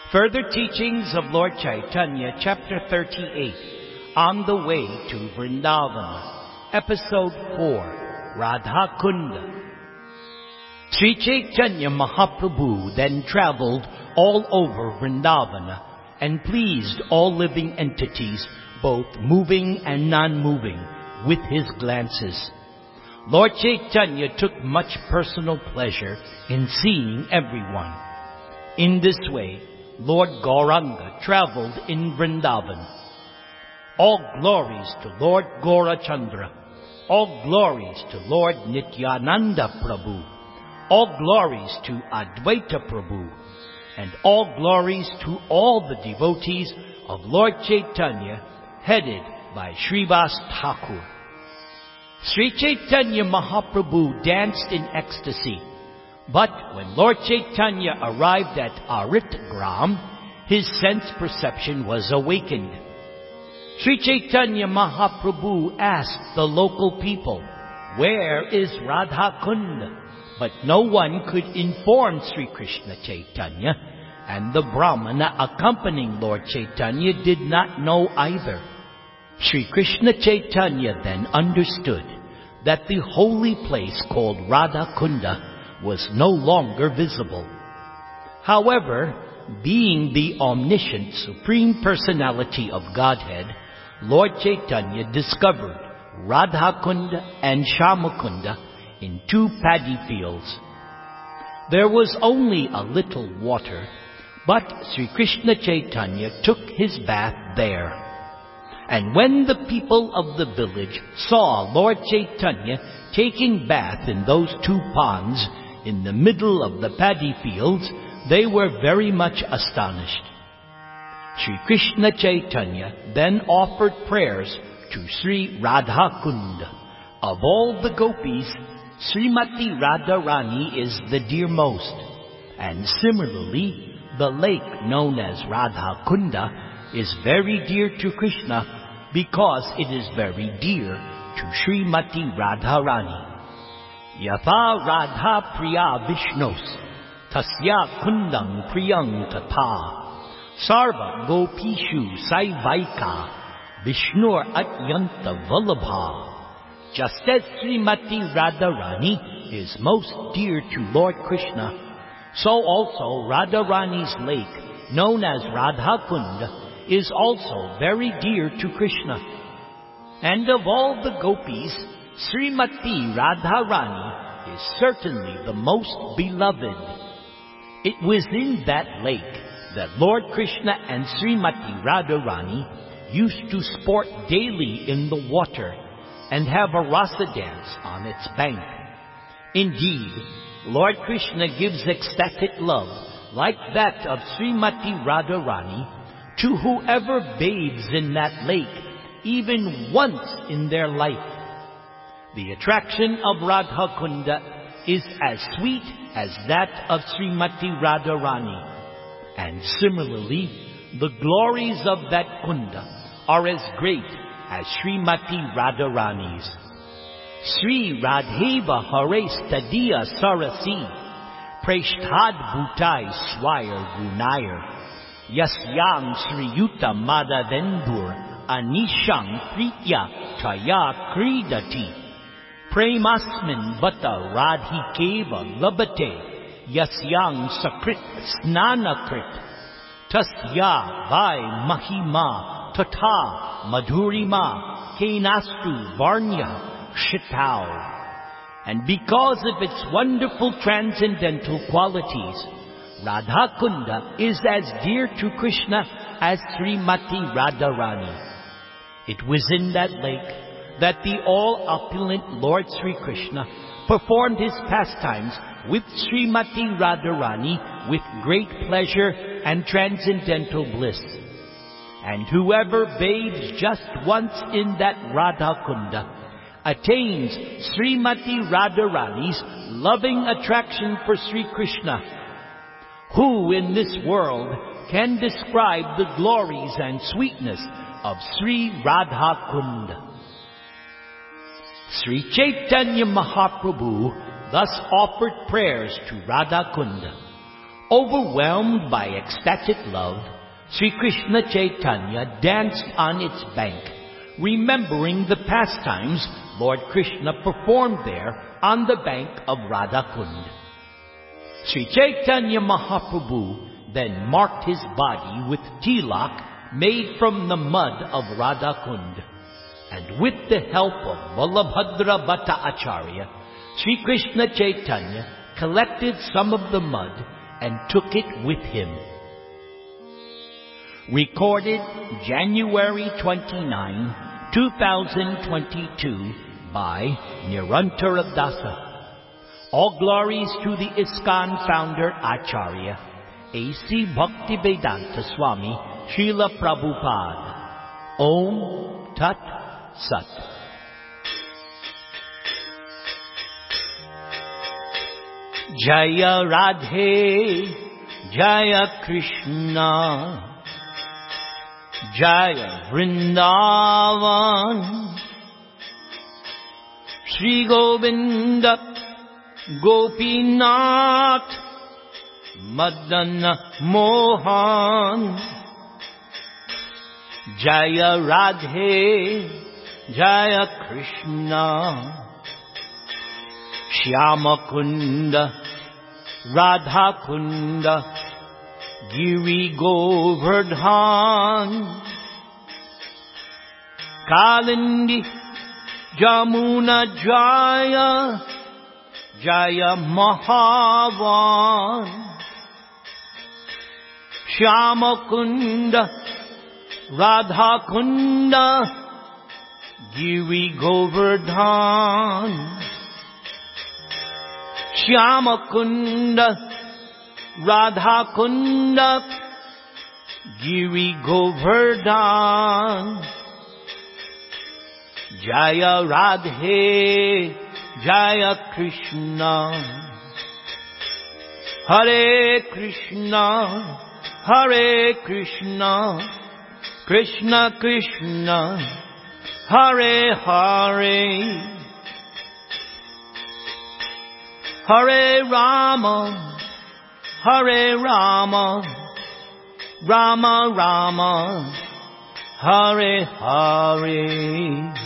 Further teachings of Lord Chaitanya, Chapter 38, On the Way to Vrindavana, Episode 4, Radha Kunda. Sri Chaitanya Mahaprabhu then traveled all over Vrindavana and pleased all living entities, both moving and non-moving, with his glances. Lord Chaitanya took much personal pleasure in seeing everyone. In this way, Lord Gauranga traveled in Vrindavan. All glories to Lord Gaurachandra. All glories to Lord Nityananda Prabhu. All glories to Advaita Prabhu. And all glories to all the devotees of Lord Chaitanya, headed by Srivas Thakur. Sri Chaitanya Mahaprabhu danced in ecstasy. But when Lord Chaitanya arrived at Aritgram, his sense perception was awakened. Sri Chaitanya Mahaprabhu asked the local people, "Where is Radha Kunda?" But no one could inform Sri Krishna Chaitanya, and the Brahmana accompanying Lord Chaitanya did not know either. Sri Krishna Chaitanya then understood that the holy place called Radha Kunda was no longer visible. However, being the omniscient Supreme Personality of Godhead, Lord Chaitanya discovered Radha Kunda and Shamakunda in 2 paddy fields. There was only a little water, but Sri Krishna Chaitanya took his bath there. And when the people of the village saw Lord Chaitanya taking bath in those 2 ponds in the middle of the paddy fields, they were very much astonished. Sri Krishna Chaitanya then offered prayers to Sri Radha Kunda. Of all the gopis, Srimati Radharani is the dearmost, and similarly, the lake known as Radha Kunda is very dear to Krishna because it is very dear to Srimati Radharani. Yatha Radha Priya Vishnos, Tasya Kundam Priyam Tata, Sarva Gopishu Saivaika, Vishnur Atyanta Vallabha. Just as Srimati Radharani is most dear to Lord Krishna, so also Radharani's lake, known as Radha Kunda, is also very dear to Krishna. And of all the gopis, Srimati Radharani is certainly the most beloved. It was in that lake that Lord Krishna and Srimati Radharani used to sport daily in the water and have a rasa dance on its bank. Indeed, Lord Krishna gives ecstatic love like that of Srimati Radharani to whoever bathes in that lake even once in their life. The attraction of Radha Kunda is as sweet as that of Srimati Radharani. And similarly, the glories of that Kunda are as great as Srimati Radharani's. Sri Radheva Hare Stadiya Sarasi, Preshtad Bhutai Swire Gunayar, Yasyang Sriyuta Madavendur, Anishang Pritya Chaya Kridati, Premasmin Bata Radhikeva Labate, Yasyang Sakrit Snanakrit, Tasya Vai Mahima Tata Madhurima Kenastu Varnya Shitao. And because of its wonderful transcendental qualities, Radha Kunda is as dear to Krishna as Srimati Radharani. It was in that lake that the all-opulent Lord Sri Krishna performed his pastimes with Srimati Radharani with great pleasure and transcendental bliss. And whoever bathes just once in that Radha Kunda attains Srimati Radharani's loving attraction for Sri Krishna. Who in this world can describe the glories and sweetness of Sri Radha Kunda? Sri Chaitanya Mahaprabhu thus offered prayers to Radha Kunda. Overwhelmed by ecstatic love, Sri Krishna Chaitanya danced on its bank, remembering the pastimes Lord Krishna performed there on the bank of Radhakund. Sri Chaitanya Mahaprabhu then marked his body with tilak made from the mud of Radhakund, and with the help of Balabhadra Bhatta Acharya, Sri Krishna Chaitanya collected some of the mud and took it with him. Recorded January 29, 2022 by Nirantara Dasa. All glories to the ISKCON founder Acharya, A.C. Bhaktivedanta Swami Srila Prabhupada. Om Tat Sat. Jaya Radhe, Jaya Krishna, Jaya Vrindavan, Shri Govinda, Gopinath, Madan Mohan. Jaya Radhe, Jaya Krishna, Shyama Kunda, Radha Kunda, Giri Govardhan, Kalindi, Jamuna Jaya, Jaya Mahavan, Shyama Kunda, Radha Kunda, Giri Govardhan, Shyama Kunda, Radha Kunda, Giri Govardhan. Jaya Radhe, Jaya Krishna, Hare Krishna, Hare Krishna, Krishna Krishna, Hare Hare, Hare Rama, Hare Rama, Rama Rama, Hare Hare.